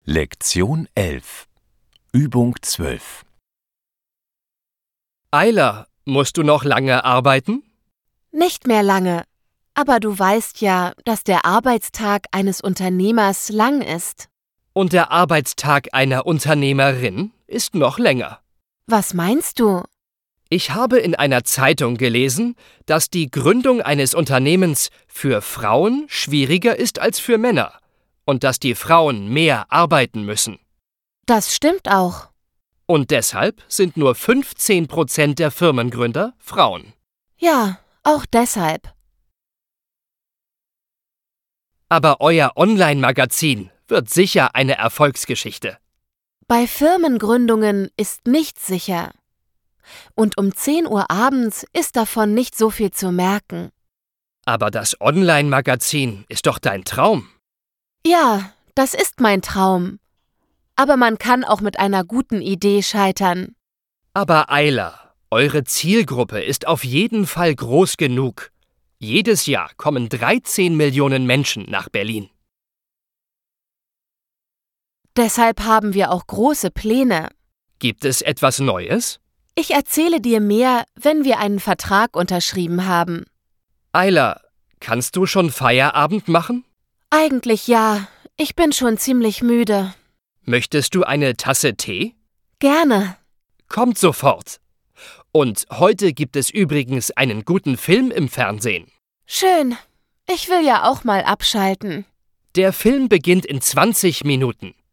Lektion 11 Übung 12 Ayla, musst du noch lange arbeiten? Nicht mehr lange. Aber du weißt ja, dass der Arbeitstag eines Unternehmers lang ist. Und der Arbeitstag einer Unternehmerin ist noch länger. Was meinst du? Ich habe in einer Zeitung gelesen, dass die Gründung eines Unternehmens für Frauen schwieriger ist als für Männer und dass die Frauen mehr arbeiten müssen. Das stimmt auch. Und deshalb sind nur 15% der Firmengründer Frauen. Ja, auch deshalb. Aber euer Online-Magazin wird sicher eine Erfolgsgeschichte. Bei Firmengründungen ist nichts sicher. Und um 10 Uhr abends ist davon nicht so viel zu merken. Aber das Online-Magazin ist doch dein Traum. Ja, das ist mein Traum. Aber man kann auch mit einer guten Idee scheitern. Aber Ayla, eure Zielgruppe ist auf jeden Fall groß genug. Jedes Jahr kommen 13 Millionen Menschen nach Berlin. Deshalb haben wir auch große Pläne. Gibt es etwas Neues? Ich erzähle dir mehr, wenn wir einen Vertrag unterschrieben haben. Ayla, kannst du schon Feierabend machen? Eigentlich ja. Ich bin schon ziemlich müde. Möchtest du eine Tasse Tee? Gerne. Kommt sofort. Und heute gibt es übrigens einen guten Film im Fernsehen. Schön. Ich will ja auch mal abschalten. Der Film beginnt in 20 Minuten.